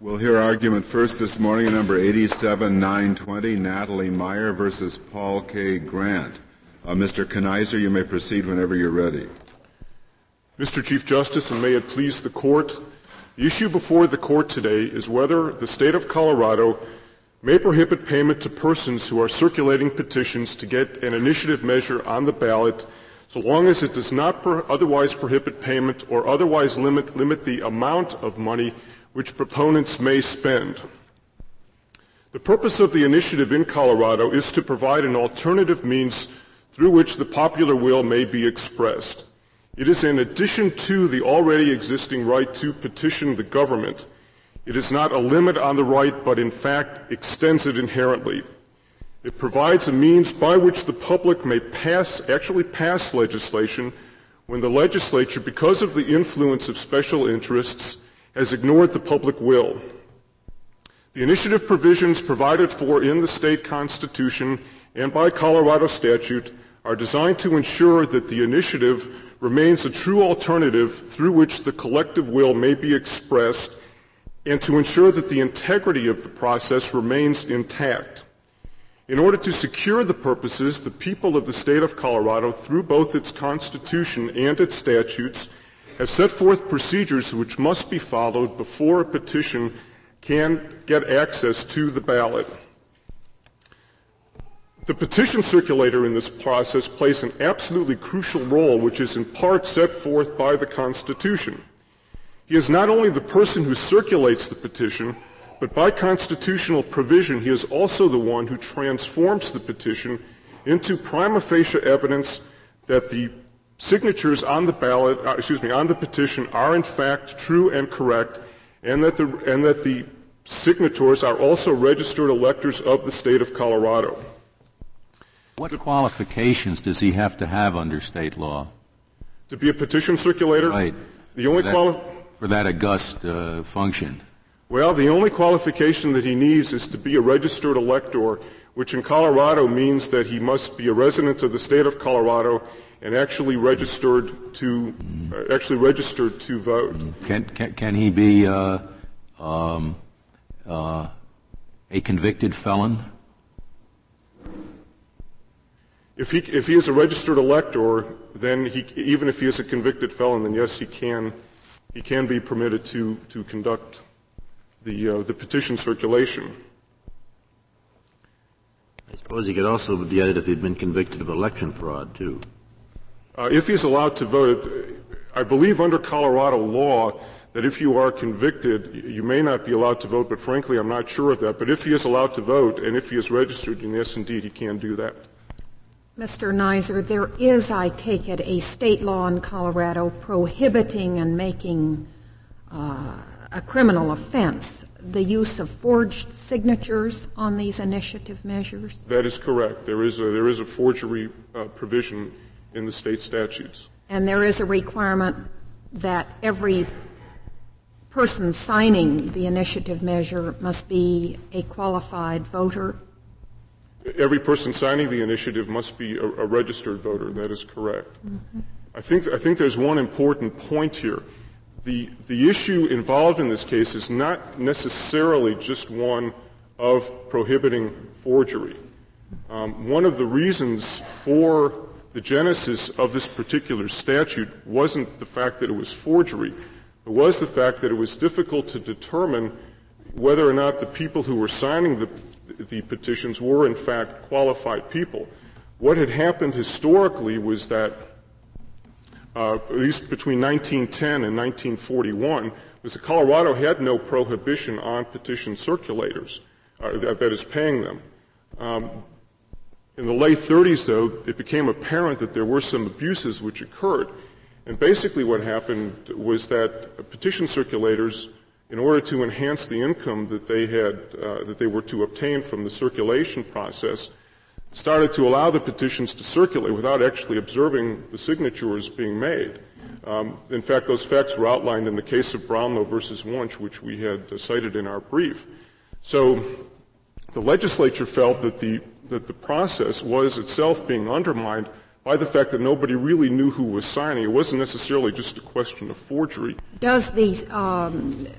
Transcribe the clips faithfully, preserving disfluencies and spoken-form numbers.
We'll hear argument first this morning in number eighty-seven nine twenty, Natalie Meyer versus Paul K. Grant. Uh, Mister Kenizer, you may proceed whenever you're ready. Mister Chief Justice, and may it please the Court, the issue before the Court today is whether the State of Colorado may prohibit payment to persons who are circulating petitions to get an initiative measure on the ballot so long as it does not pro- otherwise prohibit payment or otherwise limit, limit the amount of money which proponents may spend. The purpose of the initiative in Colorado is to provide an alternative means through which the popular will may be expressed. It is in addition to the already existing right to petition the government. It is not a limit on the right, but in fact extends it inherently. It provides a means by which the public may pass, actually pass legislation when the legislature, because of the influence of special interests, has ignored the public will. The initiative provisions provided for in the state constitution and by Colorado statute are designed to ensure that the initiative remains a true alternative through which the collective will may be expressed and to ensure that the integrity of the process remains intact. In order to secure the purposes, the people of the state of Colorado, through both its constitution and its statutes, have set forth procedures which must be followed before a petition can get access to the ballot. The petition circulator in this process plays an absolutely crucial role, which is in part set forth by the Constitution. He is not only the person who circulates the petition, but by constitutional provision, he is also the one who transforms the petition into prima facie evidence that the signatures on the ballot, uh, excuse me, on the petition are in fact true and correct, and that the and that the signatories are also registered electors of the state of Colorado. What the, qualifications does he have to have under state law? To be a petition circulator? Right. The only for that, quali- for that august uh, function. Well, the only qualification that he needs is to be a registered elector, which in Colorado means that he must be a resident of the state of Colorado and actually registered to uh, actually registered to vote. Can can, can he be uh, um, uh, a convicted felon? If he if he is a registered elector, then he even if he is a convicted felon, then yes, he can he can be permitted to to conduct the uh, the petition circulation. I suppose he could also get it if he'd been convicted of election fraud too. Uh, if he's allowed to vote, I believe under Colorado law that if you are convicted, you may not be allowed to vote, but frankly, I'm not sure of that. But if he is allowed to vote, and if he is registered, then yes, indeed, he can do that. Mister Kenizer, there is, I take it, a state law in Colorado prohibiting and making uh, a criminal offense the use of forged signatures on these initiative measures? That is correct. There is a, there is a forgery uh, provision in the state statutes. And there is a requirement that every person signing the initiative measure must be a qualified voter? Every person signing the initiative must be a, a registered voter. That is correct. Mm-hmm. I think I think there's one important point here. The the issue involved in this case is not necessarily just one of prohibiting forgery. Um, one of the reasons for the genesis of this particular statute wasn't the fact that it was forgery. It was the fact that it was difficult to determine whether or not the people who were signing the, the petitions were in fact qualified people. What had happened historically was that, uh, at least between nineteen ten and nineteen forty-one, was that Colorado had no prohibition on petition circulators, uh, that, that is paying them. Um, In the late thirties, though, it became apparent that there were some abuses which occurred. And basically what happened was that petition circulators, in order to enhance the income that they had, uh, that they were to obtain from the circulation process, started to allow the petitions to circulate without actually observing the signatures being made. Um, in fact, those facts were outlined in the case of Brownlow versus Wunsch, which we had uh, cited in our brief. So the legislature felt that the that the process was itself being undermined by the fact that nobody really knew who was signing. It wasn't necessarily just a question of forgery. Does the um,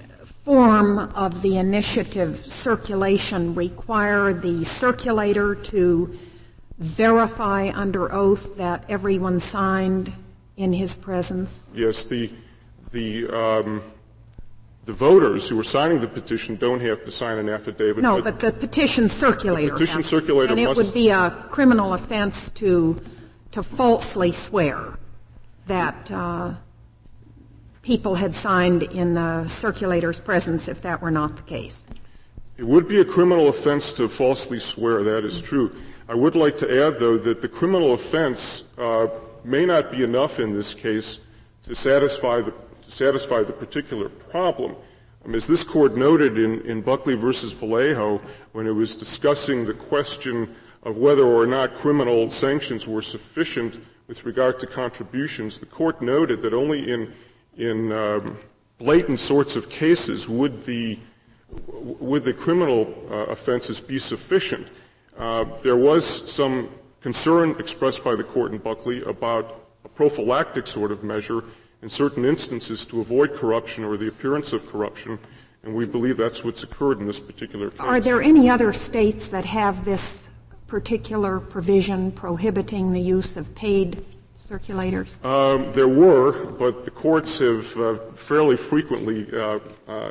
form of the initiative circulation require the circulator to verify under oath that everyone signed in his presence? Yes, the the um, the voters who are signing the petition don't have to sign an affidavit. No, but, but the petition circulator. The petition has, circulator and it must, would be a criminal offense to to falsely swear that uh, people had signed in the circulator's presence if that were not the case. It would be a criminal offense to falsely swear. That is true. I would like to add, though, that the criminal offense uh, may not be enough in this case to satisfy the to satisfy the particular problem. Um, as this court noted in, in Buckley versus Vallejo, when it was discussing the question of whether or not criminal sanctions were sufficient with regard to contributions, the court noted that only in in um, blatant sorts of cases would the would the criminal uh, offenses be sufficient. Uh, there was some concern expressed by the court in Buckley about a prophylactic sort of measure in certain instances to avoid corruption or the appearance of corruption, and we believe that's what's occurred in this particular case. Are there any other states that have this particular provision prohibiting the use of paid circulators? Um, there were, but the courts have uh, fairly frequently uh, uh,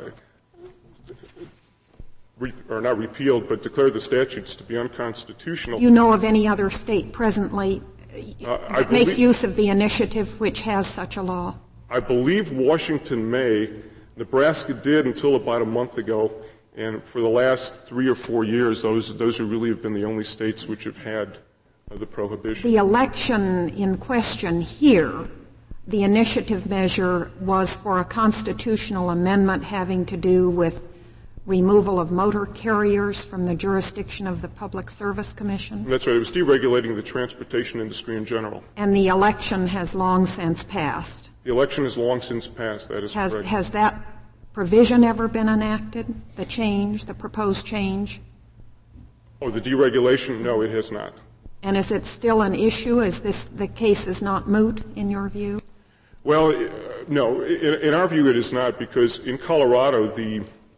Re- or not repealed, but declared the statutes to be unconstitutional. Do you know of any other state presently uh, that believe, makes use of the initiative which has such a law? I believe Washington may. Nebraska did until about a month ago, and for the last three or four years, those those have really have been the only states which have had uh, the prohibition. The election in question here, the initiative measure was for a constitutional amendment having to do with removal of motor carriers from the jurisdiction of the Public Service Commission? That's right. It was deregulating the transportation industry in general. And the election has long since passed. The election has long since passed. That is has, correct. Has that provision ever been enacted, the change, the proposed change? Oh, the deregulation? No, it has not. And is it still an issue? Is this, the case is not moot, in your view? Well, uh, no. In, in our view, it is not, because in Colorado, the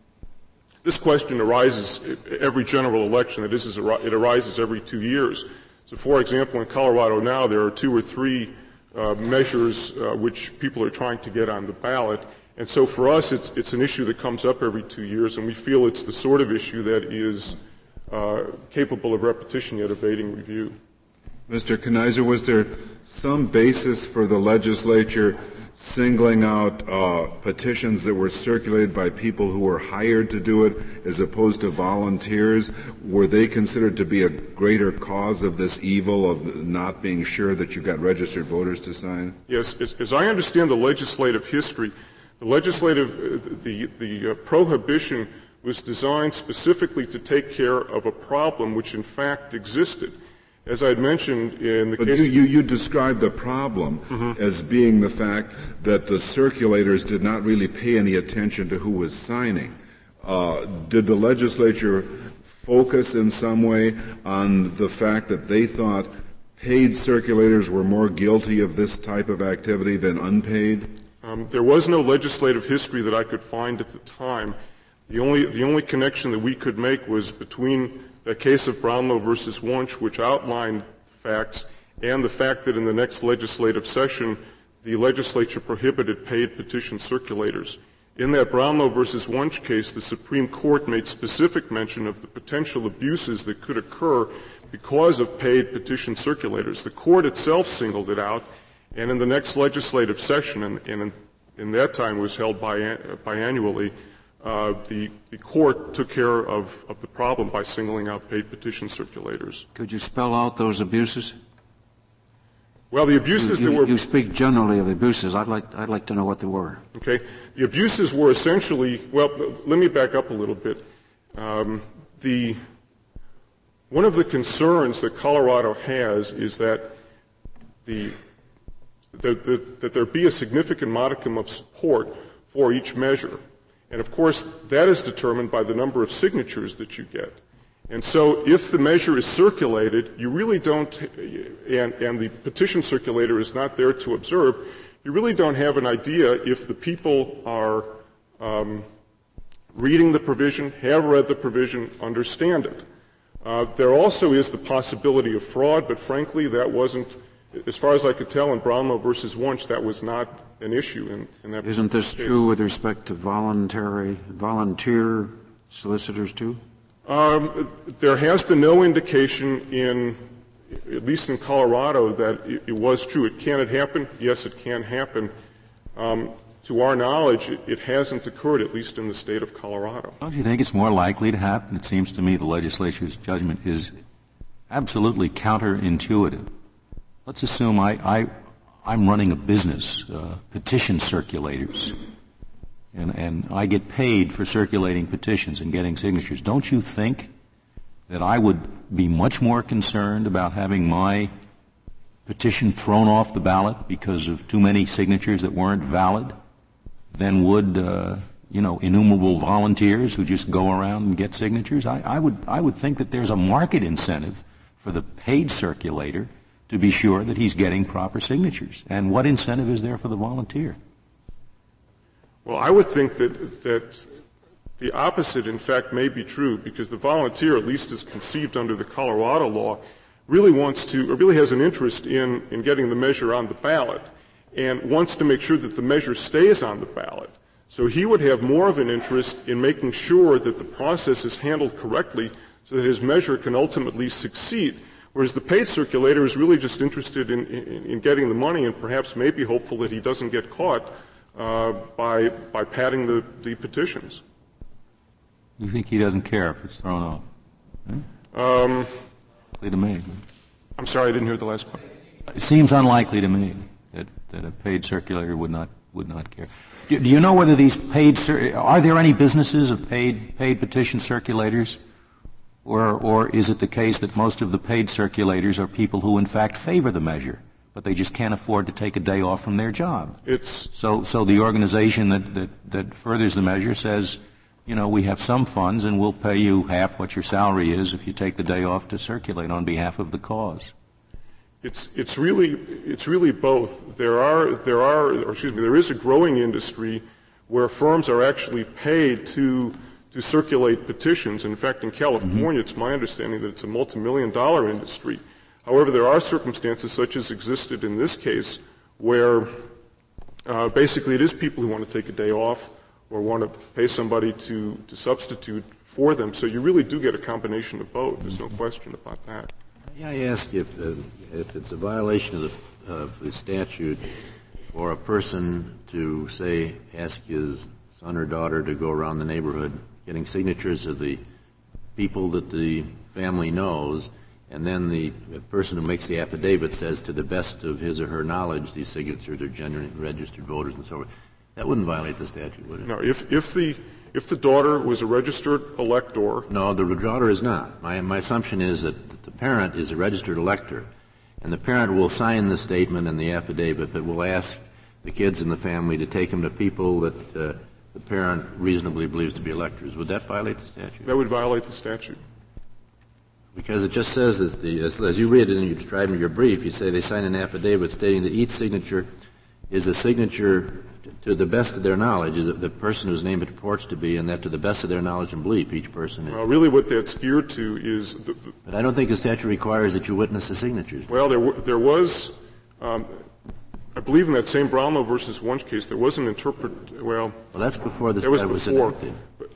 This question arises every general election. It, is, it arises every two years. So, for example, in Colorado now, there are two or three uh, measures uh, which people are trying to get on the ballot. And so for us, it's, it's an issue that comes up every two years, and we feel it's the sort of issue that is uh, capable of repetition yet evading review. Mister Kenizer, was there some basis for the legislature singling out uh, petitions that were circulated by people who were hired to do it as opposed to volunteers? Were they considered to be a greater cause of this evil of not being sure that you got registered voters to sign? Yes. As, as I understand the legislative history, the legislative, the, the uh, prohibition was designed specifically to take care of a problem which in fact existed. As I had mentioned in the but case... But you, you, you described the problem mm-hmm. as being the fact that the circulators did not really pay any attention to who was signing. Uh, did the legislature focus in some way on the fact that they thought paid circulators were more guilty of this type of activity than unpaid? Um, there was no legislative history that I could find at the time. The only, the only connection that we could make was between the case of Brownlow versus Wunsch, which outlined facts, and the fact that in the next legislative session, the legislature prohibited paid petition circulators. In that Brownlow versus Wunsch case, the Supreme Court made specific mention of the potential abuses that could occur because of paid petition circulators. The court itself singled it out, and in the next legislative session, and, and in, in that time was held bi- biannually, Uh, the, the court took care of, of the problem by singling out paid petition circulators. Could you spell out those abuses? Well, the abuses you, you, that were... You speak generally of abuses. I'd like, I'd like to know what they were. Okay. The abuses were essentially, well, let me back up a little bit. Um, the, one of the concerns that Colorado has is that the, that, that, that there be a significant modicum of support for each measure. And, of course, that is determined by the number of signatures that you get. And so if the measure is circulated, you really don't, and, and the petition circulator is not there to observe, you really don't have an idea if the people are um, reading the provision, have read the provision, understand it. Uh, there also is the possibility of fraud, but frankly, that wasn't, as far as I could tell in Brownlow versus Wunsch, that was not an issue in, in that. Isn't this case. true with respect to voluntary, volunteer solicitors too? Um, there has been no indication in, at least in Colorado, that it, it was true. It can it happen? Yes, it can happen. Um, to our knowledge, it, it hasn't occurred, at least in the state of Colorado. Don't you think it's more likely to happen? It seems to me the legislature's judgment is absolutely counterintuitive. Let's assume I, I, I'm running a business, uh, petition circulators, and, and I get paid for circulating petitions and getting signatures. Don't you think that I would be much more concerned about having my petition thrown off the ballot because of too many signatures that weren't valid than would, uh, you know, innumerable volunteers who just go around and get signatures? I, I would, I would think that there's a market incentive for the paid circulator to be sure that he's getting proper signatures. And what incentive is there for the volunteer? Well, I would think that, that the opposite, in fact, may be true, because the volunteer, at least as conceived under the Colorado law, really wants to, or really has an interest in, in getting the measure on the ballot, and wants to make sure that the measure stays on the ballot. So he would have more of an interest in making sure that the process is handled correctly so that his measure can ultimately succeed. Whereas the paid circulator is really just interested in, in, in getting the money and perhaps may be hopeful that he doesn't get caught uh, by, by padding the, the petitions. You think he doesn't care if it's thrown off? Hmm? Um, Likely to me. I'm sorry, I didn't hear the last part. It seems unlikely to me that, that a paid circulator would not would not care. Do, do you know whether these paid are there any businesses of paid paid petition circulators, or or is it the case that most of the paid circulators are people who in fact favor the measure, but they just can't afford to take a day off from their job? It's so so the organization that that, that furthers the measure says, you know, we have some funds and we'll pay you half what your salary is if you take the day off to circulate on behalf of the cause. It's it's really it's really both. There are there are or excuse me, there is a growing industry where firms are actually paid to to circulate petitions. In fact, in California, mm-hmm. it's my understanding that it's a multi-million dollar industry. However, there are circumstances such as existed in this case where uh, basically it is people who want to take a day off or want to pay somebody to, to substitute for them. So you really do get a combination of both. There's no question about that. Yeah, I asked if uh, if it's a violation of the, of the statute for a person to, say, ask his son or daughter to go around the neighborhood getting signatures of the people that the family knows, and then the person who makes the affidavit says to the best of his or her knowledge these signatures are genuine registered voters and so forth. That wouldn't violate the statute, would it? No, if, if the if the daughter was a registered elector. No, the daughter is not. My my assumption is that the parent is a registered elector, and the parent will sign the statement and the affidavit, but will ask the kids in the family to take them to people that uh, the parent reasonably believes to be electors. Would that violate the statute? That would violate the statute. Because it just says, that the, as, as you read it and you describe in your brief, you say they sign an affidavit stating that each signature is a signature to the best of their knowledge, is the person whose name it purports to be, and that to the best of their knowledge and belief, each person is. Well, really what that's geared to is... The, the but I don't think the statute requires that you witness the signatures. Well, there, w- there was, um, I believe in that same Brownlow versus Wunsch case, there was an interpret... Well, well that's before this that was was before. enacted. But,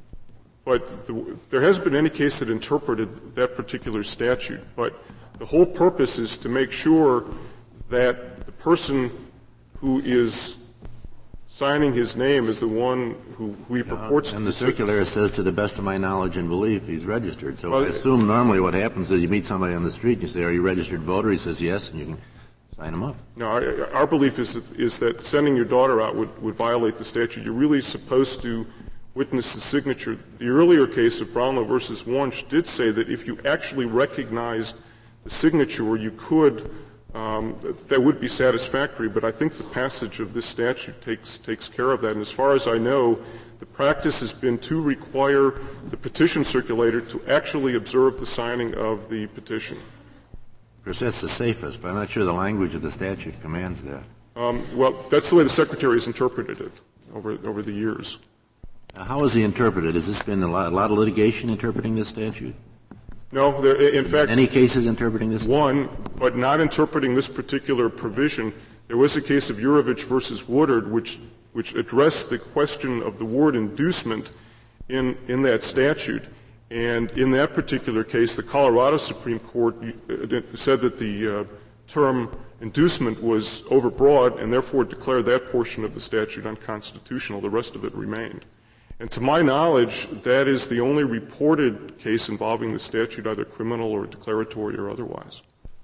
but the, there hasn't been any case that interpreted that particular statute. But the whole purpose is to make sure that the person who is signing his name is the one who, who he purports to be. And the circular says, to the best of my knowledge and belief, he's registered. So well, I assume normally what happens is you meet somebody on the street and you say, are you a registered voter? He says yes, and you can sign him up. No, our, our belief is that, is that sending your daughter out would, would violate the statute. You're really supposed to witness the signature. The earlier case of Brownlow versus Wunsch did say that if you actually recognized the signature, you could Um, that, that would be satisfactory, but I think the passage of this statute takes takes care of that. And as far as I know, the practice has been to require the petition circulator to actually observe the signing of the petition. Of course, that's the safest, but I'm not sure the language of the statute commands that. Um, well, that's the way the Secretary has interpreted it over over the years. How is he interpreted? Has this been a lot, a lot of litigation interpreting this statute? No, there, in fact, any cases interpreting this? One, but not interpreting this particular provision. There was a case of Urovich versus Woodard, which which addressed the question of the word inducement in in that statute. And in that particular case, the Colorado Supreme Court said that the uh, term inducement was overbroad and therefore declared that portion of the statute unconstitutional. The rest of it remained. And to my knowledge, that is the only reported case involving the statute, either criminal or declaratory or otherwise.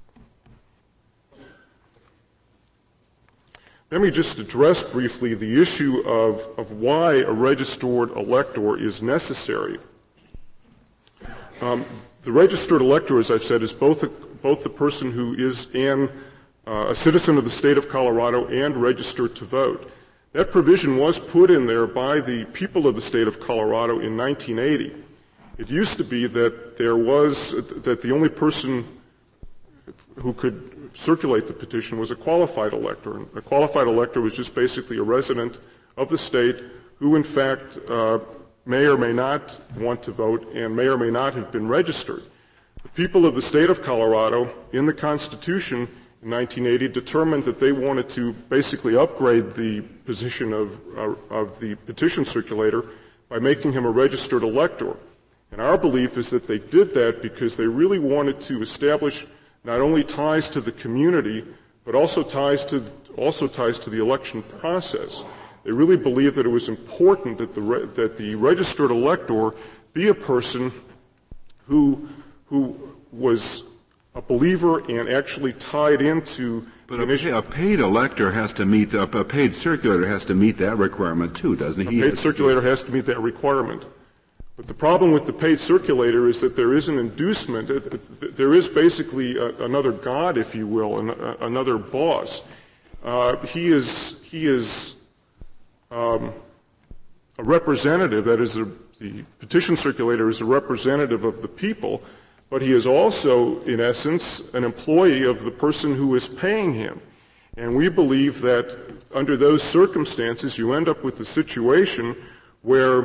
Let me just address briefly the issue of, of why a registered elector is necessary. Um, the registered elector, as I've said, is both a, both the person who is an, uh, a citizen of the state of Colorado and registered to vote. That provision was put in there by the people of the state of Colorado in nineteen eighty. It used to be that there was, that the only person who could circulate the petition was a qualified elector. And a qualified elector was just basically a resident of the state who, in fact, uh, may or may not want to vote and may or may not have been registered. The people of the state of Colorado, in the Constitution in nineteen eighty, determined that they wanted to basically upgrade the position of, uh, of the petition circulator by making him a registered elector. And our belief is that they did that because they really wanted to establish not only ties to the community, but also ties to, also ties to the election process. They really believed that it was important that the, re- that the registered elector be a person who, who was a believer and actually tied into. But a, pay, a paid elector has to meet, a, a paid circulator has to meet that requirement too, doesn't he? A paid circulator has to meet that requirement. But the problem with the paid circulator is that there is an inducement. There is basically a, another god, if you will, an, a, another boss. Uh, he is he is um, a representative. That is, a, the petition circulator is a representative of the people, but he is also, in essence, an employee of the person who is paying him. And we believe that under those circumstances, you end up with a situation where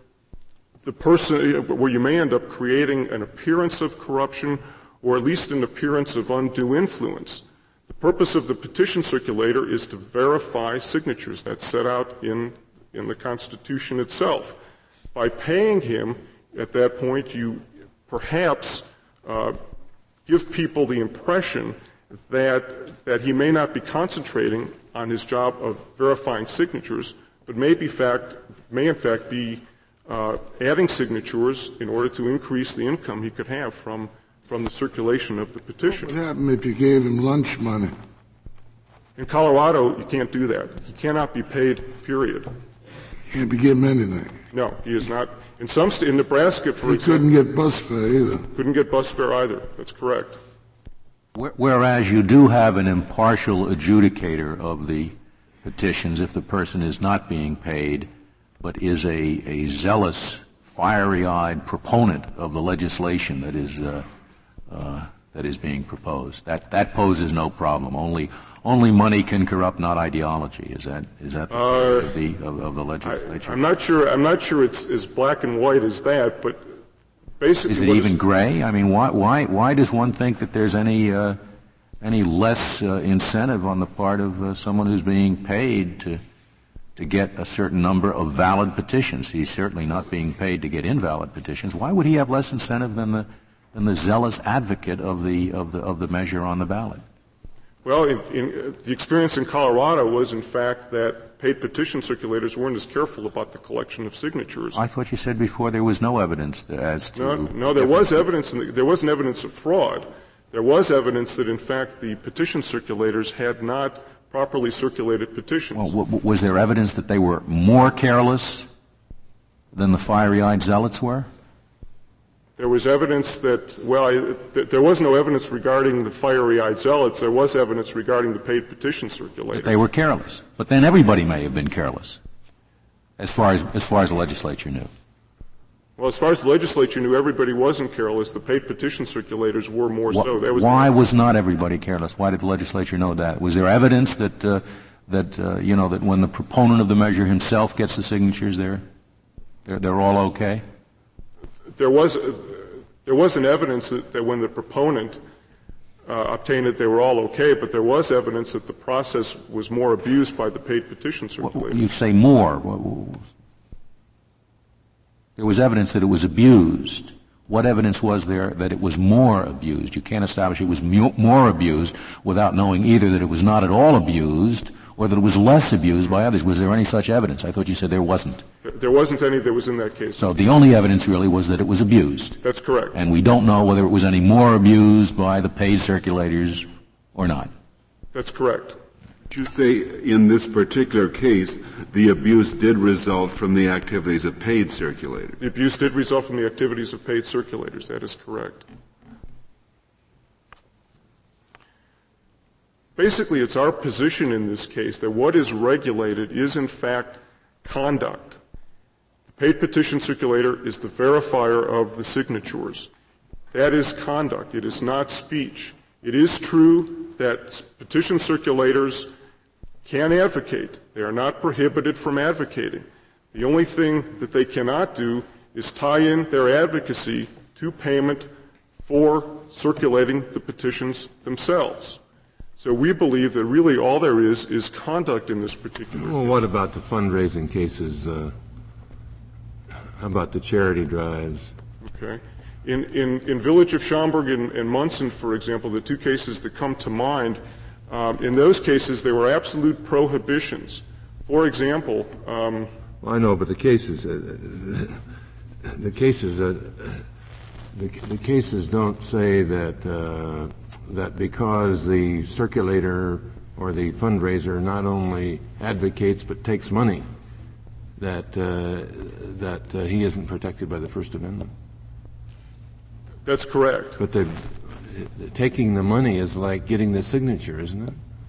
the person, where you may end up creating an appearance of corruption or at least an appearance of undue influence. The purpose of the petition circulator is to verify signatures. That's set out in, in the Constitution itself. By paying him, at that point, you perhaps uh, give people the impression that, that he may not be concentrating on his job of verifying signatures, but may, be fact, may in fact be uh, adding signatures in order to increase the income he could have from from the circulation of the petition. What would happen if you gave him lunch money? In Colorado, you can't do that. He cannot be paid, period. You can't be given anything. No, he is not. In some st- in Nebraska, for he example. couldn't get bus fare either. Couldn't get bus fare either. That's correct. Whereas you do have an impartial adjudicator of the petitions if the person is not being paid, but is a, a zealous, fiery-eyed proponent of the legislation that is uh, uh, that is being proposed. That that poses no problem. Only only money can corrupt, not ideology. Is that is that the, uh, of, the of, of the legislature? I, I'm not sure. I'm not sure it's as black and white as that, but basically, is it even is, gray? I mean, why why why does one think that there's any uh, any less uh, incentive on the part of uh, someone who's being paid to to get a certain number of valid petitions? He's certainly not being paid to get invalid petitions. Why would he have less incentive than the than the zealous advocate of the of the of the measure on the ballot? Well, in, in, the experience in Colorado was, in fact, that paid petition circulators weren't as careful about the collection of signatures. I thought you said before there was no evidence as to. No, no there was evidence. In the, there wasn't evidence of fraud. There was evidence that, in fact, the petition circulators had not properly circulated petitions. Well, w- was there evidence that they were more careless than the fiery-eyed zealots were? There was evidence that, well, I, th- there was no evidence regarding the fiery-eyed zealots. There was evidence regarding the paid petition circulators. That they were careless. But then everybody may have been careless, as far as, as far as the legislature knew. Well, as far as the legislature knew, everybody wasn't careless. The paid petition circulators were more Wh- so. That was why the- was not everybody careless? Why did the legislature know that? Was there evidence that, uh, that uh, you know, that when the proponent of the measure himself gets the signatures there? They're, they're all okay? There was, uh, there wasn't evidence that, that when the proponent uh, obtained it, they were all okay, but there was evidence that the process was more abused by the paid petition circulator. You say more. There was evidence that it was abused. What evidence was there that it was more abused? You can't establish it was mu- more abused without knowing either that it was not at all abused or that it was less abused by others. Was there any such evidence? I thought you said there wasn't. There wasn't any that was in that case. So the only evidence really was that it was abused. That's correct. And we don't know whether it was any more abused by the paid circulators or not. That's correct. Would you say in this particular case the abuse did result from the activities of paid circulators? The abuse did result from the activities of paid circulators. That is correct. Basically, it's our position in this case that what is regulated is, in fact, conduct. The paid petition circulator is the verifier of the signatures. That is conduct. It is not speech. It is true that petition circulators can advocate. They are not prohibited from advocating. The only thing that they cannot do is tie in their advocacy to payment for circulating the petitions themselves. So we believe that really all there is is conduct in this particular Well, case. what about the fundraising cases? Uh, how about the charity drives? Okay. In, in, in Village of Schaumburg and, and Munson, for example, the two cases that come to mind, um, in those cases there were absolute prohibitions. For example, um, well, I know, but the cases, uh, the cases, uh, the, the cases don't say that uh, that because the circulator or the fundraiser not only advocates but takes money, that uh, that uh, he isn't protected by the First Amendment. That's correct. But the, the taking the money is like getting the signature, isn't it?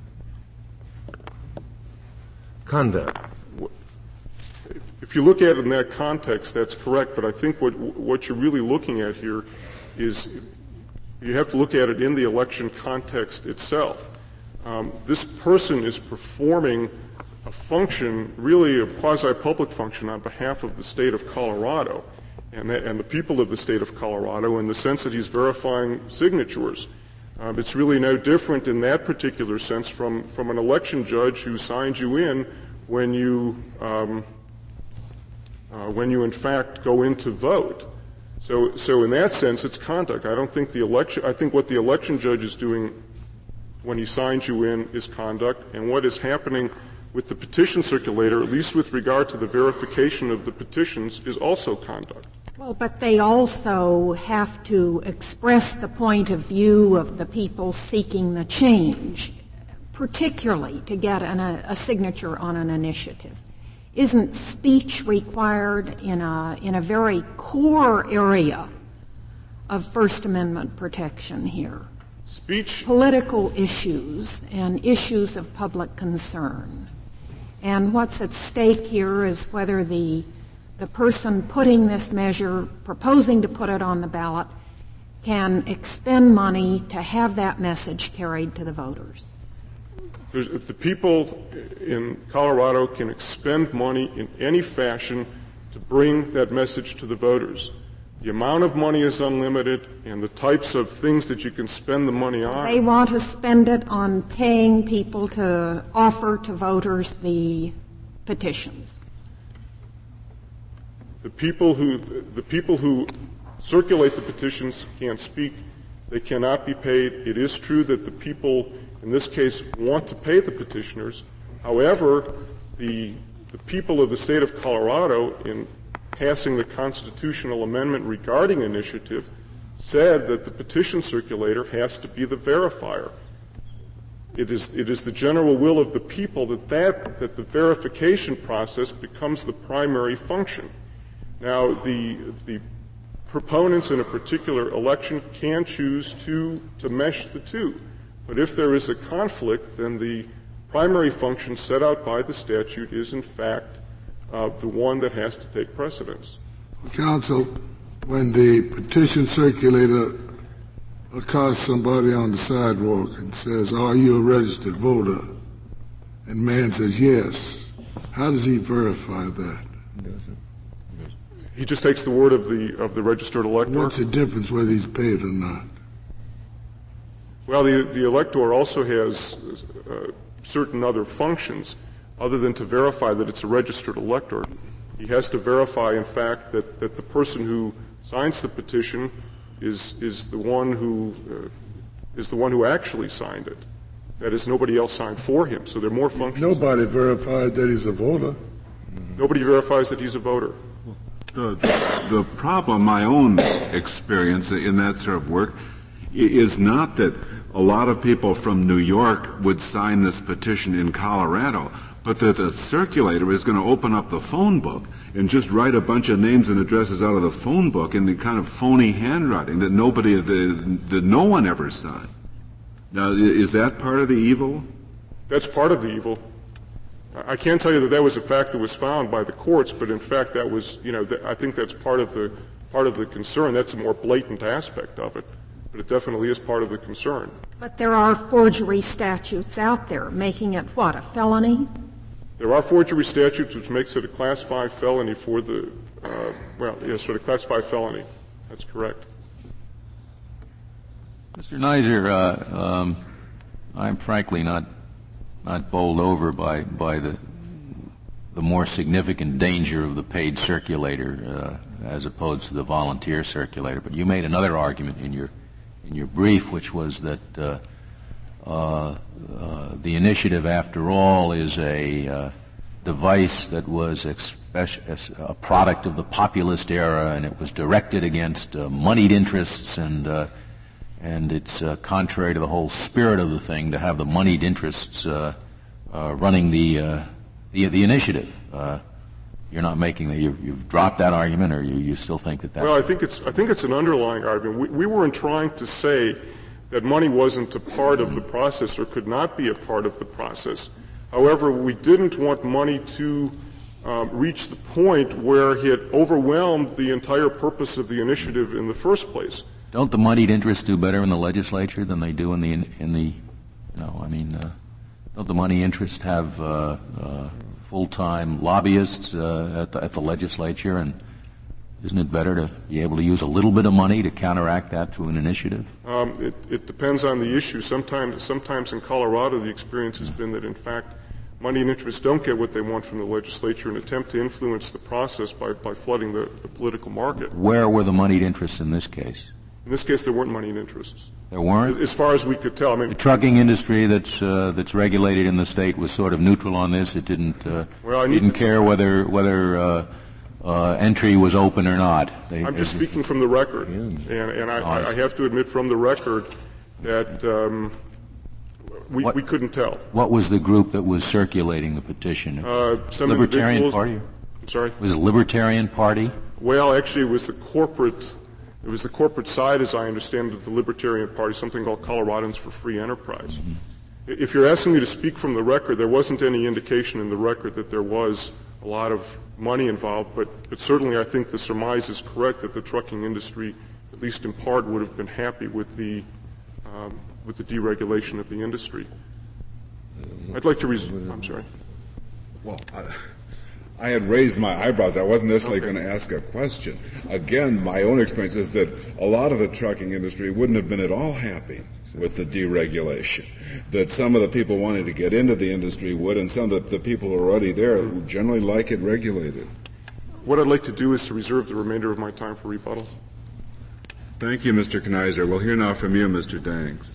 Conduct. If you look at it in that context, that's correct, but I think what, what you're really looking at here is you have to look at it in the election context itself. Um, this person is performing a function, really a quasi-public function on behalf of the state of Colorado and, that, and the people of the state of Colorado in the sense that he's verifying signatures. Um, it's really no different in that particular sense from, from an election judge who signs you in when you um, uh, when you in fact go in to vote. So, so in that sense, it's conduct. I don't think the election. I think what the election judge is doing when he signs you in is conduct, and what is happening with the petition circulator, at least with regard to the verification of the petitions, is also conduct. Well, but they also have to express the point of view of the people seeking the change, particularly to get an, a, a signature on an initiative. Isn't speech required in a, in a very core area of First Amendment protection here? Speech. Political issues and issues of public concern. And what's at stake here is whether the the person putting this measure, proposing to put it on the ballot, can expend money to have that message carried to the voters. There's, the people in Colorado can expend money in any fashion to bring that message to the voters. The amount of money is unlimited, and the types of things that you can spend the money on. They want to spend it on paying people to offer to voters the petitions. The people who the people who circulate the petitions can't speak. They cannot be paid. It is true that the people in this case want to pay the petitioners. However, the the people of the state of Colorado, in passing the constitutional amendment regarding initiative, said that the petition circulator has to be the verifier. It is it is the general will of the people that that, that the verification process becomes the primary function. Now, the the proponents in a particular election can choose to to mesh the two, but if there is a conflict, then the primary function set out by the statute is, in fact, uh, the one that has to take precedence. Counsel, when the petition circulator accosts somebody on the sidewalk and says, "Are you a registered voter?" and man says yes, how does he verify that? He just takes the word of the of the registered elector. What's the difference whether he's paid or not? Well, the the elector also has uh, certain other functions other than to verify that it's a registered elector. He has to verify, in fact, that, that the person who signs the petition is is the one who uh, is the one who actually signed it. That is, nobody else signed for him. So there are more functions. Nobody verifies that he's a voter. Nobody verifies that he's a voter. The, the problem, my own experience in that sort of work, is not that a lot of people from New York would sign this petition in Colorado, but that a circulator is going to open up the phone book and just write a bunch of names and addresses out of the phone book in the kind of phony handwriting that nobody, that no one ever signed. Now, is that part of the evil? That's part of the evil. I can't tell you that that was a fact that was found by the courts, but in fact that was, you know, th- I think that's part of the part of the concern. That's a more blatant aspect of it, but it definitely is part of the concern. But there are forgery statutes out there making it, what, a felony? There are forgery statutes which makes it a Class five felony for the, uh, well, yes, sort of Class five felony. That's correct. Mister Nizer, uh, um, I'm frankly not not bowled over by by the the more significant danger of the paid circulator uh, as opposed to the volunteer circulator. But you made another argument in your in your brief, which was that uh, uh, uh, the initiative, after all, is a uh, device that was expe- a product of the populist era, and it was directed against uh, moneyed interests, and uh, and it's uh, contrary to the whole spirit of the thing to have the moneyed interests uh, uh, running the, uh, the the initiative. Uh, you're not making that. You've, you've dropped that argument, or you, you still think that that's. Well, I think it's I think it's an underlying argument. We, we weren't trying to say that money wasn't a part of the process or could not be a part of the process. However, we didn't want money to um, reach the point where it overwhelmed the entire purpose of the initiative in the first place. Don't the moneyed interests do better in the legislature than they do in the in the? You know, I mean, uh, don't the money interests have uh, uh, full-time lobbyists uh, at, the, at the legislature, and isn't it better to be able to use a little bit of money to counteract that through an initiative? Um, it, it depends on the issue. Sometimes, sometimes in Colorado, the experience has been that, in fact, money and interests don't get what they want from the legislature and attempt to influence the process by, by flooding the, the political market. Where were the moneyed interests in this case? In this case, there weren't money and interests. There weren't? As far as we could tell. I mean, the trucking industry that's uh, that's regulated in the state was sort of neutral on this. It didn't uh, well, I didn't care whether whether uh, uh, entry was open or not. They, I'm just speaking from the record, and, and I, I have to admit from the record that um, we, what, we couldn't tell. What was the group that was circulating the petition? Uh, some Libertarian Party? I'm sorry? Was it Libertarian Party? Well, actually, it was the corporate. It was the corporate side, as I understand it, of the Libertarian Party, something called Coloradans for Free Enterprise. Mm-hmm. If you're asking me to speak from the record, there wasn't any indication in the record that there was a lot of money involved, but, but certainly I think the surmise is correct that the trucking industry, at least in part, would have been happy with the um, with the deregulation of the industry. I'd like to res- I'm sorry. Well, I, I had raised my eyebrows. I wasn't necessarily okay. going to ask a question. Again, my own experience is that a lot of the trucking industry wouldn't have been at all happy with the deregulation. That some of the people wanting to get into the industry would, and some of the people who are already there generally like it regulated. What I'd like to do is to reserve the remainder of my time for rebuttal. Thank you, Mister Knizer. We'll hear now from you, Mister Danks.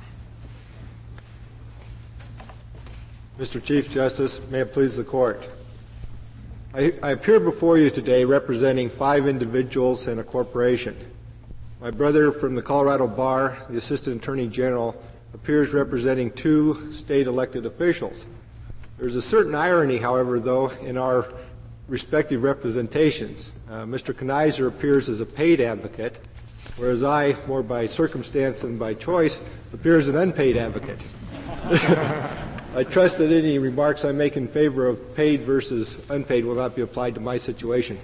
Mister Chief Justice, may it please the Court. I, I appear before you today representing five individuals and a corporation. My brother from the Colorado Bar, the Assistant Attorney General, appears representing two state elected officials. There's a certain irony, however, though, in our respective representations. Uh, Mister Knizer appears as a paid advocate, whereas I, more by circumstance than by choice, appear as an unpaid advocate. I trust that any remarks I make in favor of paid versus unpaid will not be applied to my situation.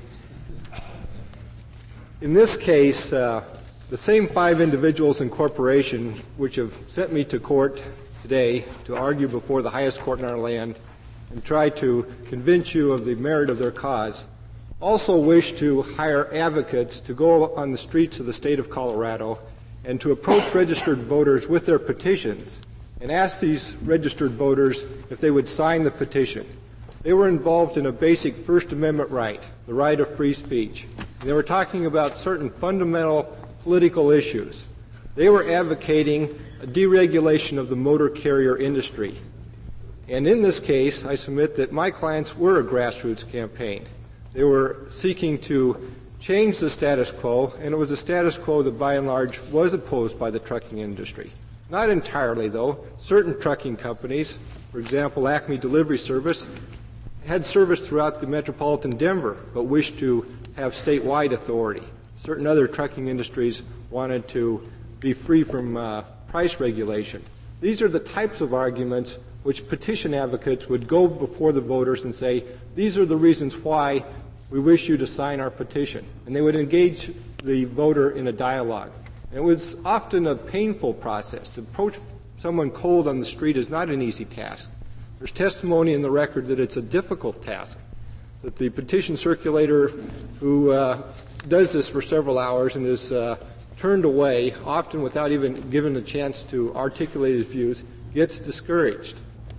In this case, uh, the same five individuals and corporation which have sent me to court today to argue before the highest court in our land and try to convince you of the merit of their cause also wished to hire advocates to go on the streets of the state of Colorado and to approach registered voters with their petitions and ask these registered voters if they would sign the petition. They were involved in a basic First Amendment right, the right of free speech. And they were talking about certain fundamental political issues. They were advocating a deregulation of the motor carrier industry. And in this case, I submit that my clients were a grassroots campaign. They were seeking to change the status quo, and it was a status quo that by and large was opposed by the trucking industry. Not entirely, though. Certain trucking companies, for example, Acme Delivery Service, had service throughout the metropolitan Denver, but wished to have statewide authority. Certain other trucking industries wanted to be free from uh, price regulation. These are the types of arguments which petition advocates would go before the voters and say, these are the reasons why we wish you to sign our petition. And they would engage the voter in a dialogue. And it was often a painful process. To approach someone cold on the street is not an easy task. There's testimony in the record that it's a difficult task, that the petition circulator who uh, does this for several hours and is uh, turned away, often without even given a chance to articulate his views, gets discouraged.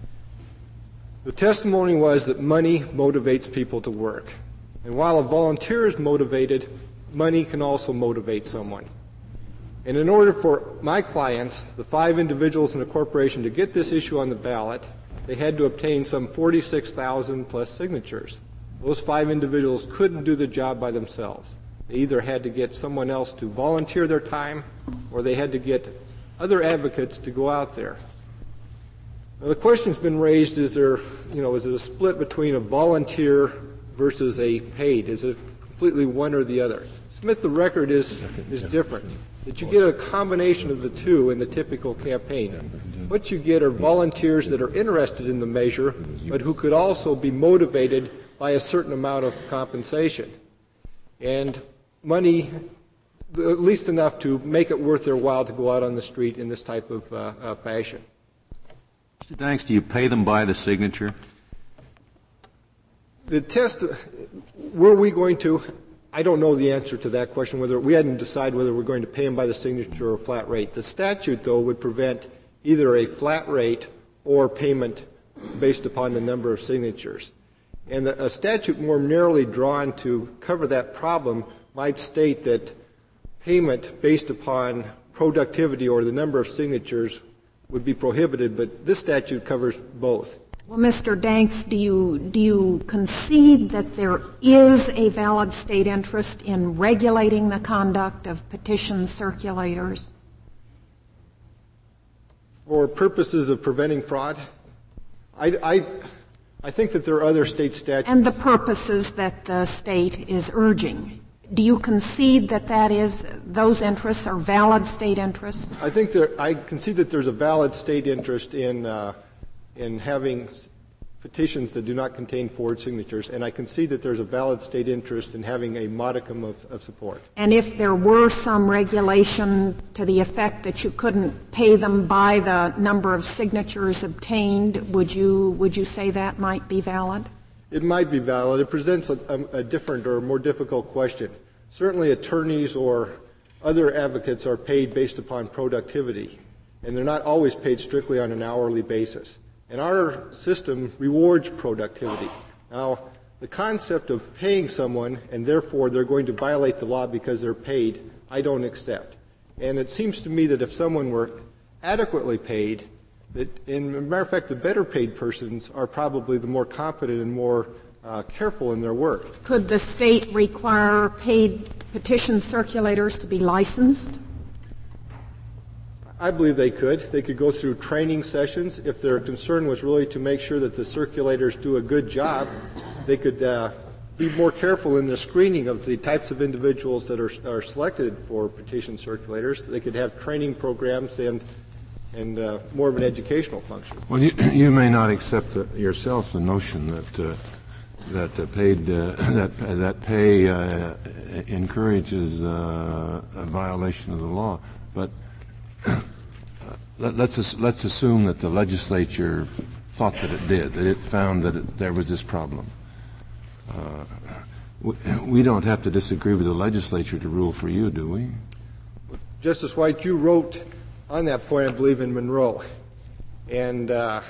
The testimony was that money motivates people to work. And while a volunteer is motivated, money can also motivate someone. And in order for my clients, the five individuals in a corporation, to get this issue on the ballot, they had to obtain some forty-six thousand plus signatures. Those five individuals couldn't do the job by themselves. They either had to get someone else to volunteer their time, or they had to get other advocates to go out there. Now, the question's been raised, is there, you know, is it a split between a volunteer versus a paid? Is it completely one or the other? Submit the record is, is different. That you get a combination of the two in the typical campaign. What you get are volunteers that are interested in the measure, but who could also be motivated by a certain amount of compensation. And money, at least enough to make it worth their while to go out on the street in this type of uh, uh, fashion. Mister Danks, do you pay them by the signature? The test, were we going to, I don't know the answer to that question, whether we hadn't decided whether we're going to pay them by the signature or a flat rate. The statute, though, would prevent either a flat rate or payment based upon the number of signatures. And a statute more narrowly drawn to cover that problem might state that payment based upon productivity or the number of signatures would be prohibited, but this statute covers both. Well, Mister Danks, do you, do you concede that there is a valid state interest in regulating the conduct of petition circulators? For purposes of preventing fraud? I, I, I think that there are other state statutes. And the purposes that the state is urging. Do you concede that that is, those interests are valid state interests? I think there, I concede that there's a valid state interest in, uh, in having petitions that do not contain forged signatures, and I concede that there's a valid state interest in having a modicum of, of support. And if there were some regulation to the effect that you couldn't pay them by the number of signatures obtained, would you, would you say that might be valid? It might be valid. It presents a, a, a different or more difficult question. Certainly attorneys or other advocates are paid based upon productivity, and they're not always paid strictly on an hourly basis. And our system rewards productivity. Now, the concept of paying someone and therefore they're going to violate the law because they're paid, I don't accept. And it seems to me that if someone were adequately paid, that, in a matter of fact, the better paid persons are probably the more competent and more uh, careful in their work. Could the state require paid petition circulators to be licensed? I believe they could. They could go through training sessions. If their concern was really to make sure that the circulators do a good job, they could uh, be more careful in the screening of the types of individuals that are, are selected for petition circulators. They could have training programs and and uh, more of an educational function. Well, you, you may not accept uh, yourself the notion that uh, that uh, paid uh, that that pay uh, encourages uh, a violation of the law, but let, let's let's assume that the legislature thought that it did, that it found that it, there was this problem. Uh, we don't have to disagree with the legislature to rule for you, do we? Justice White, you wrote on that point, I believe, in Monroe. And uh,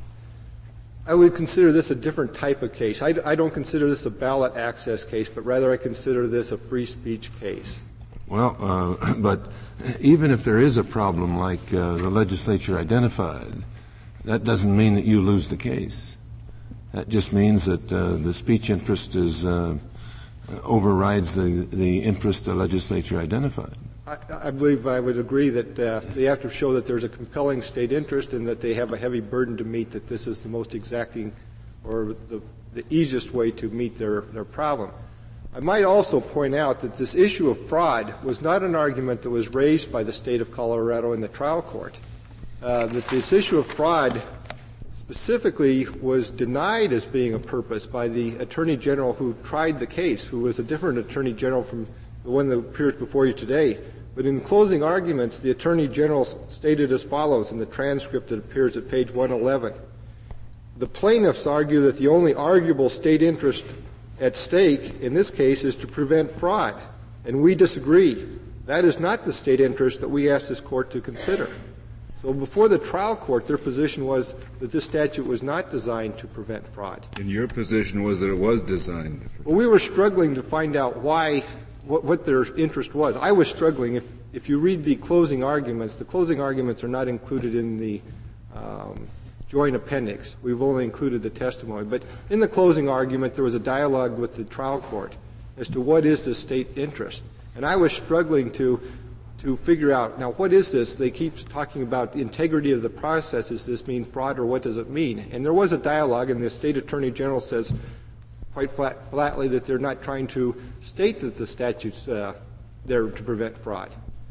I would consider this a different type of case. I, I don't consider this a ballot access case, but rather I consider this a free speech case. Well, uh, but even if there is a problem like uh, the legislature identified, that doesn't mean that you lose the case. That just means that uh, the speech interest is uh, overrides the, the interest the legislature identified. I, I believe I would agree that uh, they have to show that there's a compelling state interest and that they have a heavy burden to meet, that this is the most exacting or the, the easiest way to meet their, their problem. I might also point out that this issue of fraud was not an argument that was raised by the state of Colorado in the trial court. Uh, that this issue of fraud specifically was denied as being a purpose by the Attorney General who tried the case, who was a different Attorney General from the one that appears before you today. But in closing arguments, the Attorney General stated as follows in the transcript that appears at page one eleven. The plaintiffs argue that the only arguable state interest at stake in this case is to prevent fraud, and we disagree. That is not the state interest that we asked this court to consider. So before the trial court, their position was that this statute was not designed to prevent fraud. And your position was that it was designed. Well, we were struggling to find out why, what, what their interest was. I was struggling. If, if you read the closing arguments, the closing arguments are not included in the um, joint appendix. We've only included the testimony. But in the closing argument, there was a dialogue with the trial court as to what is the state interest. And I was struggling to to figure out, now, what is this? They keep talking about the integrity of the process. Does this mean fraud, or what does it mean? And there was a dialogue, and the State Attorney General says quite flat, flatly that they're not trying to state that the statute's uh, there to prevent fraud.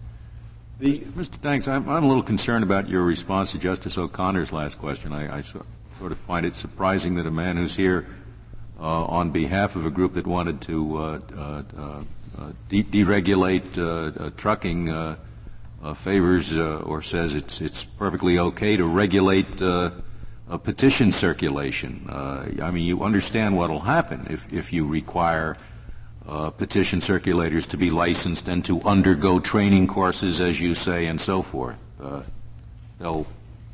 The Mister Danks, I'm, I'm a little concerned about your response to Justice O'Connor's last question. I, I so, sort of find it surprising that a man who's here uh, on behalf of a group that wanted to uh, uh, uh, Uh, de- deregulate uh, uh, trucking uh, uh, favors uh, or says it's it's perfectly okay to regulate uh, uh, petition circulation. Uh, I mean, you understand what will happen if if you require uh, petition circulators to be licensed and to undergo training courses, as you say, and so forth. Uh, they'll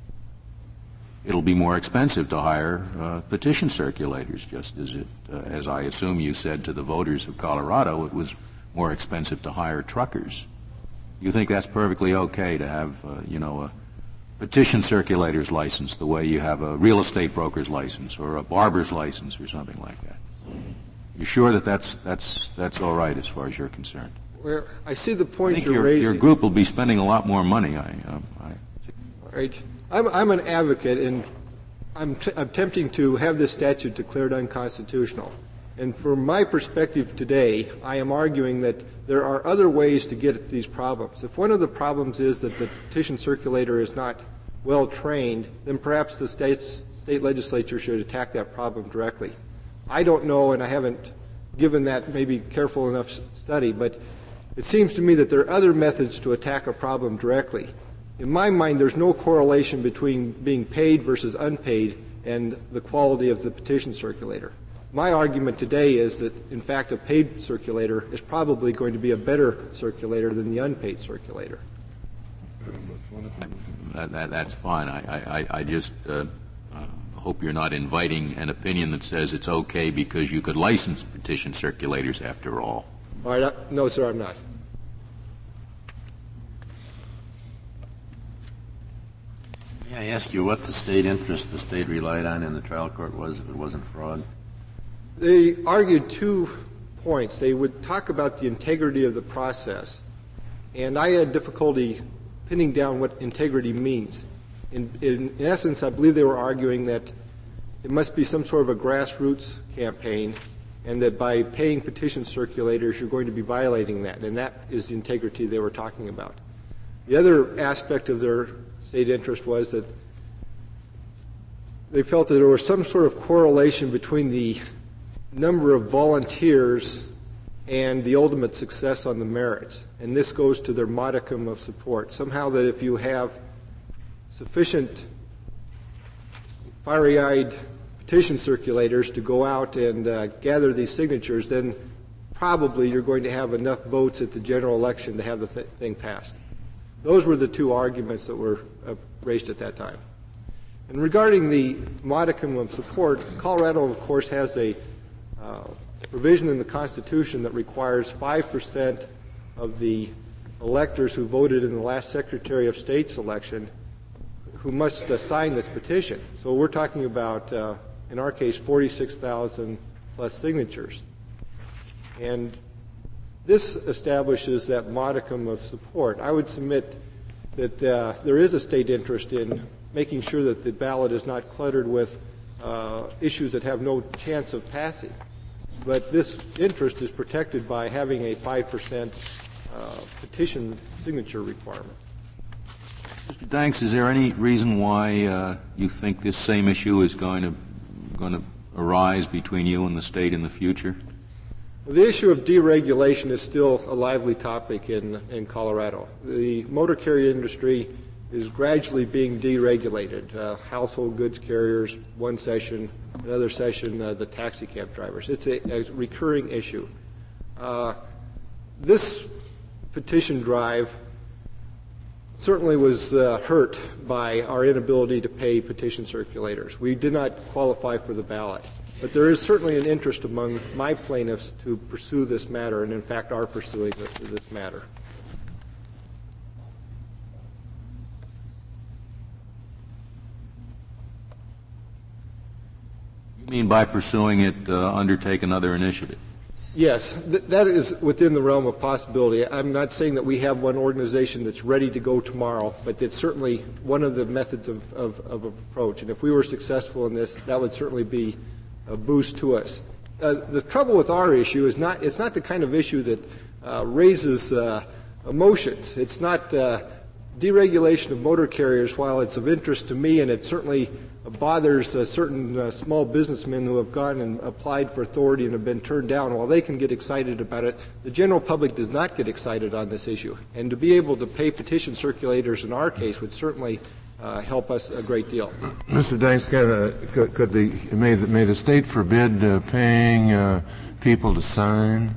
it'll be more expensive to hire uh, petition circulators, just as it, uh, as I assume you said to the voters of Colorado, it was more expensive to hire truckers. You think that's perfectly okay to have, uh, you know, a petition circulator's license the way you have a real estate broker's license or a barber's license or something like that? You sure that that's that's that's all right as far as you're concerned? Well, I see the point I think you're your, raising. your group will be spending a lot more money. I, um, I All right. I'm, I'm an advocate, and I'm, t- I'm attempting to have this statute declared unconstitutional. And from my perspective today, I am arguing that there are other ways to get at these problems. If one of the problems is that the petition circulator is not well trained, then perhaps the state's, state legislature should attack that problem directly. I don't know, and I haven't given that maybe careful enough study, but it seems to me that there are other methods to attack a problem directly. In my mind, there's no correlation between being paid versus unpaid and the quality of the petition circulator. My argument today is that, in fact, a paid circulator is probably going to be a better circulator than the unpaid circulator. That, that, that's fine. I, I, I just uh, uh, hope you're not inviting an opinion that says it's okay because you could license petition circulators after all. All right. Uh, no, sir, I'm not. May I ask you what the state interest the state relied on in the trial court was if it wasn't fraud? They argued two points. They would talk about the integrity of the process, and I had difficulty pinning down what integrity means. In, in, in essence, I believe they were arguing that it must be some sort of a grassroots campaign, and that by paying petition circulators, you're going to be violating that, and that is the integrity they were talking about. The other aspect of their state interest was that they felt that there was some sort of correlation between the number of volunteers and the ultimate success on the merits. And this goes to their modicum of support. Somehow that if you have sufficient fiery-eyed petition circulators to go out and uh, gather these signatures, then probably you're going to have enough votes at the general election to have the th- thing passed. Those were the two arguments that were uh, raised at that time. And regarding the modicum of support, Colorado, of course, has a uh, provision in the Constitution that requires five percent of the electors who voted in the last Secretary of State's election who must uh, sign this petition. So we're talking about, uh, in our case, forty-six thousand plus signatures. And this establishes that modicum of support. I would submit that uh, there is a state interest in making sure that the ballot is not cluttered with uh, issues that have no chance of passing. But this interest is protected by having a five percent uh, petition signature requirement. Mister Danks, is there any reason why uh, you think this same issue is going to going to arise between you and the state in the future? Well, the issue of deregulation is still a lively topic in, in Colorado. The motor carrier industry is gradually being deregulated. Uh, household goods carriers, one session, another session, uh, the taxi cab drivers. It's a, a recurring issue. Uh, this petition drive certainly was uh, hurt by our inability to pay petition circulators. We did not qualify for the ballot. But there is certainly an interest among my plaintiffs to pursue this matter, and in fact are pursuing this matter. You mean by pursuing it, uh, undertake another initiative? Yes, th- that is within the realm of possibility. I'm not saying that we have one organization that's ready to go tomorrow, but it's certainly one of the methods of, of, of approach. And if we were successful in this, that would certainly be a boost to us. Uh, the trouble with our issue is not, it's not the kind of issue that uh, raises uh, emotions. It's not uh, deregulation of motor carriers, while it's of interest to me, and it certainly bothers uh, certain uh, small businessmen who have gone and applied for authority and have been turned down. While they can get excited about it, the general public does not get excited on this issue. And to be able to pay petition circulators in our case would certainly Uh, help us a great deal. Mister Danks, could, uh, could, could the may the, may the state forbid uh, paying uh, people to sign?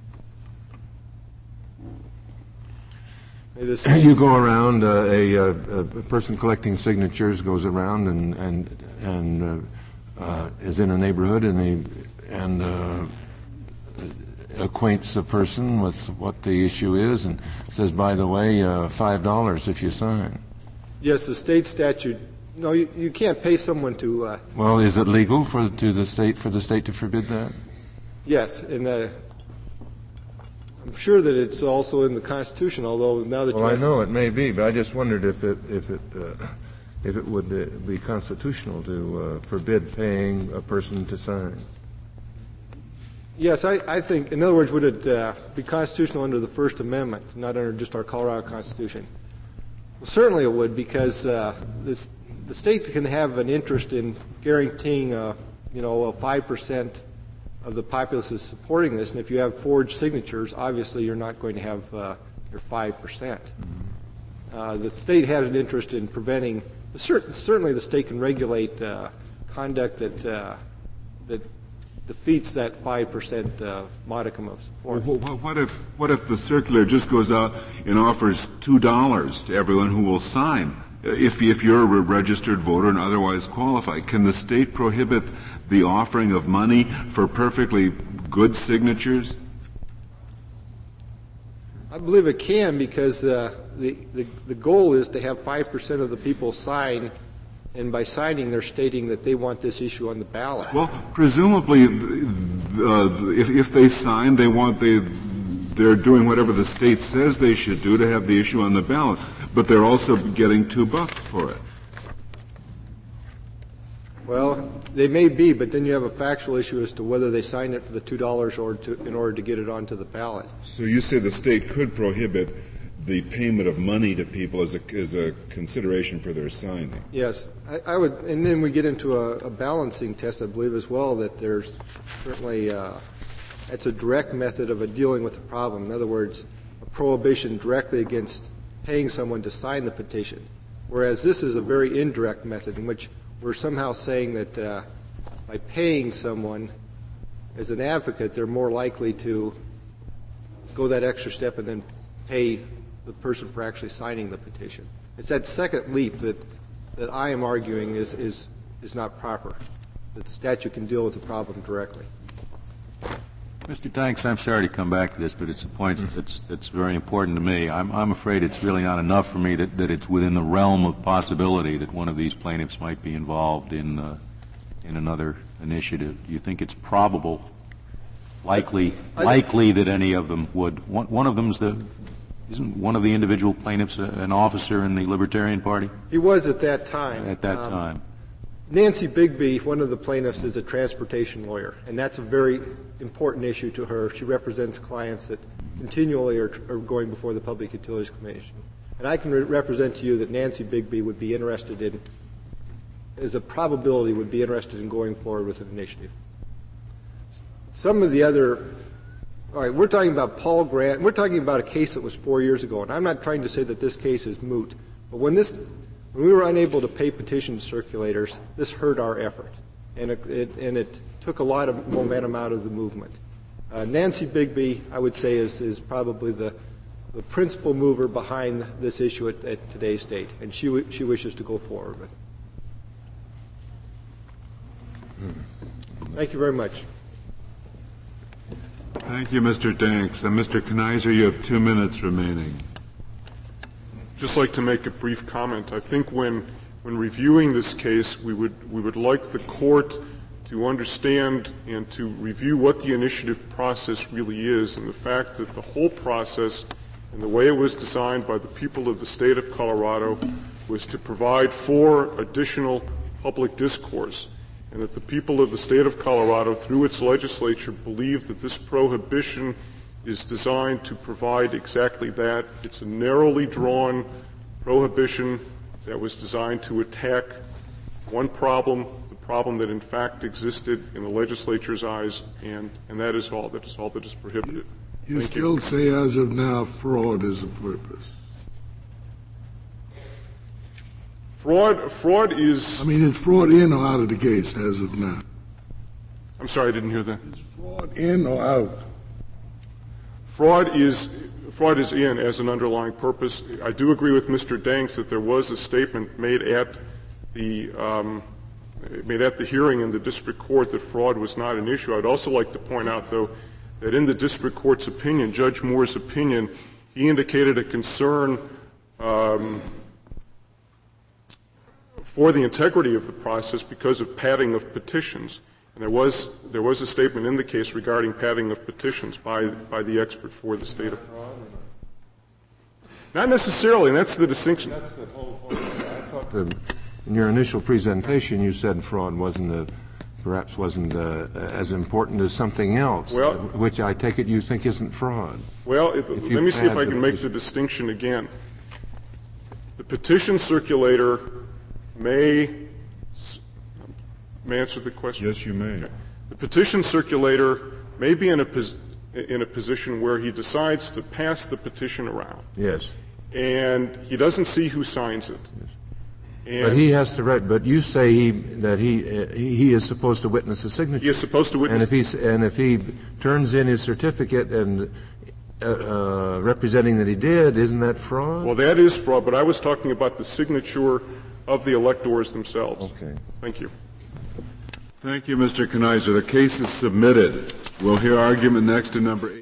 May the state you go around, uh, a, a, a person collecting signatures goes around and and and uh, uh, is in a neighborhood and they and uh, acquaints a person with what the issue is and says, by the way, uh, five dollars if you sign. Yes, the state statute. No, you, you can't pay someone to. Uh, well, is it legal for to the state for the state to forbid that? Yes, and uh, I'm sure that it's also in the Constitution. Although now that well, you I know it may be, but I just wondered if it if it uh, if it would uh, be constitutional to uh, forbid paying a person to sign. Yes, I, I think. In other words, would it uh, be constitutional under the First Amendment, not under just our Colorado Constitution? Well, certainly it would, because uh, this, the state can have an interest in guaranteeing, uh, you know, a five percent of the populace is supporting this, and if you have forged signatures, obviously you're not going to have uh, your five percent. Uh, the state has an interest in preventing. Certainly, the state can regulate uh, conduct that uh, that defeats that five percent uh, modicum of support. Well, what if what if the circular just goes out and offers two dollars to everyone who will sign? If if you're a registered voter and otherwise qualified, can the state prohibit the offering of money for perfectly good signatures? I believe it can, because uh, the, the the goal is to have five percent of the people sign. And by signing, they're stating that they want this issue on the ballot. Well, presumably, uh, if, if they sign, they want they they're doing whatever the state says they should do to have the issue on the ballot. But they're also getting two bucks for it. Well, they may be, but then you have a factual issue as to whether they signed it for the two dollars or to, in order to get it onto the ballot. So you say the state could prohibit the payment of money to people as a, as a consideration for their signing. Yes, I, I would, and then we get into a, a balancing test, I believe, as well, that there's certainly, uh, it's a direct method of a dealing with the problem. In other words, a prohibition directly against paying someone to sign the petition, whereas this is a very indirect method in which we're somehow saying that uh, by paying someone as an advocate, they're more likely to go that extra step and then pay the person for actually signing the petition. It's that second leap that, that I am arguing is, is, is not proper, that the statute can deal with the problem directly. Mister Tanks, I'm sorry to come back to this, but it's a point that's, that's very important to me. I'm, I'm afraid it's really not enough for me that, that it's within the realm of possibility that one of these plaintiffs might be involved in, uh, in another initiative. Do you think it's probable, likely, I, likely that any of them would? One, one of them's the, isn't one of the individual plaintiffs a, an officer in the Libertarian Party? He was at that time. At that um, time. Nancy Bigby, one of the plaintiffs, is a transportation lawyer, and that's a very important issue to her. She represents clients that continually are, are going before the Public Utilities Commission. And I can re- represent to you that Nancy Bigby would be interested in, as a probability, would be interested in going forward with an initiative. Some of the other, all right, we're talking about Paul Grant. We're talking about a case that was four years ago, and I'm not trying to say that this case is moot. But when this When we were unable to pay petition circulators, this hurt our effort, and it, it, and it took a lot of momentum out of the movement. Uh, Nancy Bigby, I would say, is, is probably the, the principal mover behind this issue at, at today's date, and she, w- she wishes to go forward with it. Thank you very much. Thank you, Mister Tanks. And Mister Knizer, you have two minutes remaining. Just like to make a brief comment. I think when when reviewing this case, we would we would like the court to understand and to review what the initiative process really is, and the fact that the whole process and the way it was designed by the people of the state of Colorado was to provide for additional public discourse, and that the people of the state of Colorado, through its legislature, believe that this prohibition is designed to provide exactly that. It's a narrowly drawn prohibition that was designed to attack one problem, the problem that in fact existed in the legislature's eyes, and, and that is all. That is all that is prohibited. You Thank still you. say, as of now, fraud is the purpose. Fraud, fraud is. I mean, is fraud in or out of the case as of now? I'm sorry, I didn't hear that. Is fraud in or out? Fraud is fraud is in as an underlying purpose. I do agree with Mister Danks that there was a statement made at the um, made at the hearing in the district court that fraud was not an issue. I'd also like to point out, though, that in the district court's opinion, Judge Moore's opinion, he indicated a concern um, for the integrity of the process because of padding of petitions. And there was there was a statement in the case regarding padding of petitions by by the expert for the state of. Not necessarily, and that's the distinction. That's the whole point. I thought the, in your initial presentation, you said fraud wasn't a, perhaps wasn't a, as important as something else, well, which I take it you think isn't fraud. Well, it, let me see if I can make the distinction again. The petition circulator may. May I answer the question? Yes, you may. Okay. The petition circulator may be in a pos- in a position where he decides to pass the petition around. Yes. And he doesn't see who signs it. Yes. And but he has to write. But you say he that he uh, he is supposed to witness a signature. He is supposed to witness. And if he's and if he turns in his certificate and uh, uh, representing that he did, isn't that fraud? Well, that is fraud. But I was talking about the signature of the electors themselves. Okay. Thank you. Thank you, Mister Knizer. The case is submitted. We'll hear argument next to number eight.